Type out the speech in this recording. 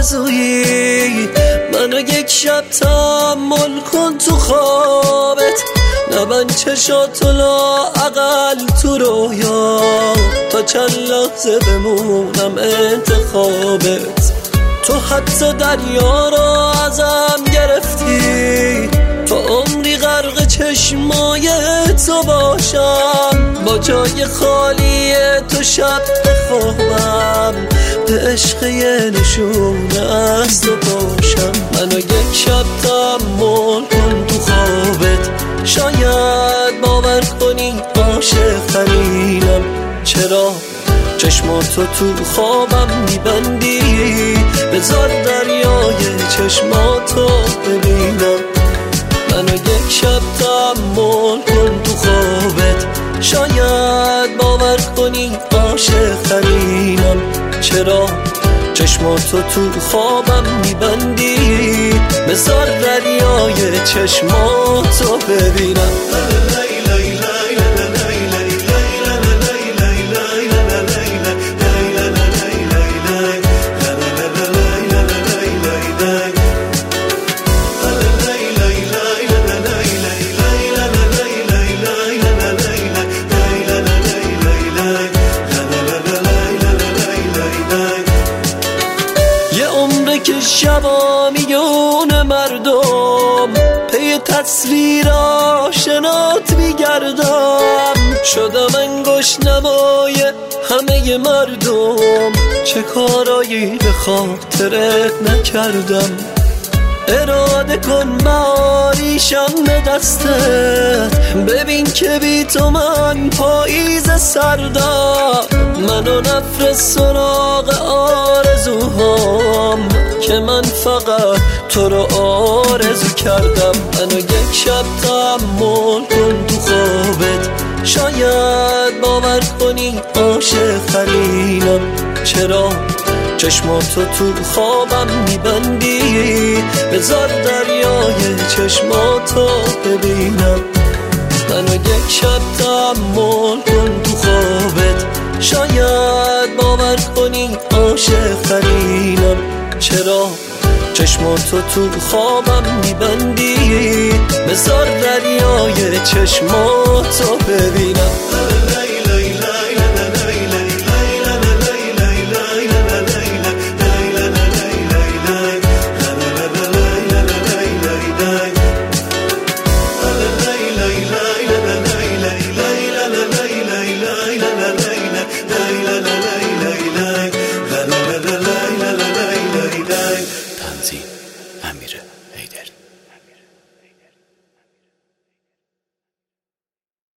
آرزویی، منو یک شب تحمل کن تو خوابت، نبند چشاتو لااقل تو رویا، تا چند لحظه بمونم انتخابت. تو حتی دریا رو ازم گرفتی، تا عمری غرق چشمای تو باشم، با جای خالی تو شب بخوابم، به عشق یه نشونه از تو باشم. منو یک شب تحمل کن تو خوابت، شاید باور کنی عاشق ترینم. چرا چشماتو تو خوابم میبندی؟ بذار دریای چشماتو ببینم. منو یک شب تحمل کن تو خوابت، شاید باور کنی عاشق ترینم. چرا چشماتو تو خوابم میبندی؟ بذار دریای چشماتو ببینم. که شبا میون مردم پی تصویر آشنات میگردم، شدم انگشت نمای همه مردم، چه کارایی به خاطرت نکردم. اراده کن معاریشم به دستت، ببین که بی تو من پاییز سردم. منو نفرست سراغ آرزوهام، که من فقط تو رو آرزو کردم. منو یک شب تحمل کن تو خوابت، شاید باور کنی عاشق ترینم. چرا چشماتو تو خوابم میبندی؟ بذار دریای چشماتو ببینم. منو یک شب تحمل کن تو خوابت، شاید باور کنی عاشق ترینم. چرا چشماتو تو خوابم میبندی؟ بذار دریای چشماتو ببینم. تنظیم: امیر حیدر.